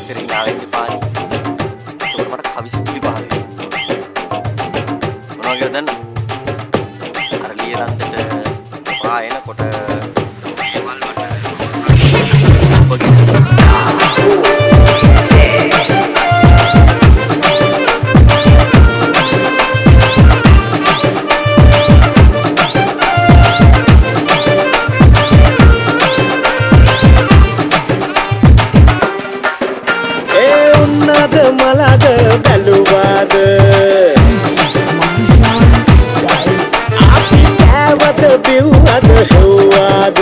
කරගෙන ආවෙන්න පානේ. ඒකට මට කවිසිතුලි පහල වෙනවා. මොනවා කියලාද දන්නවද? අර ලියලන්දට පා එනකොට දේවල් වලට මලද බැලුවාද අපි කෑවද බිව්වද හෙව්වාද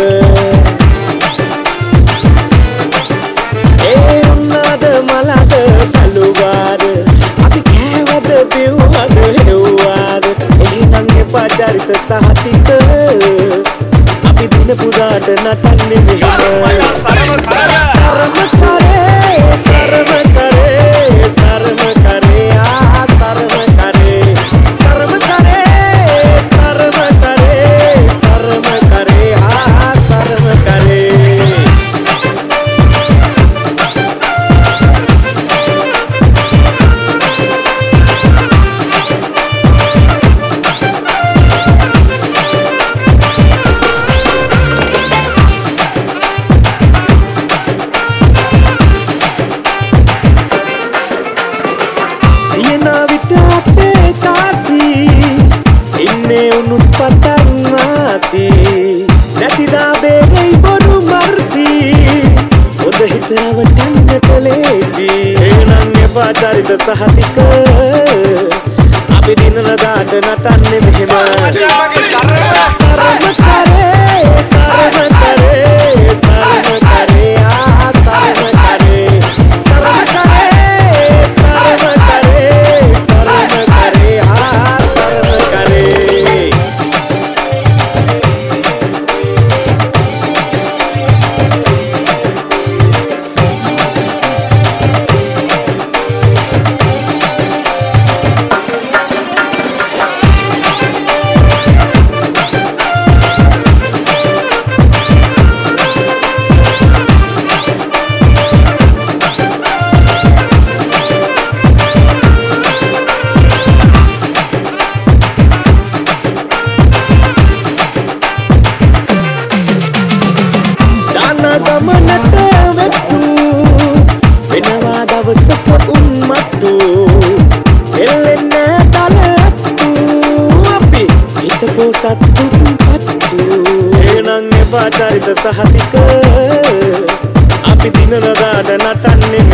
ඒ උන්නද මලද බැලුවාද අපි කෑවද බිව්වද හෙව්වාද එහෙනම් එපා චරිත සහතික අපි දින පුරාට නටන්නේ මෙහෙම නැතිදා බේරයි බොරු මර්සි ඔද හිතවටන්නට ලේසි එහෙනම් එපා චරිත සහතික අපි දිනනදාට නටන්නේ මෙහෙම සරම කරේ සරම කරේ සරම කරේ ආ සරම කරේ සරම කරේ සරම කරේ සරම කරේ ආ සරම කරේ ගමනට වෙත්තු වෙනවා දවසක උන්මත්තු එල්ලෙන්නේ තලත්තු අපි හිතපෝ සත්තුන් පත්තු එහෙනම් එපා චරිත සහතික අපි දිනනදාට නටන්නේ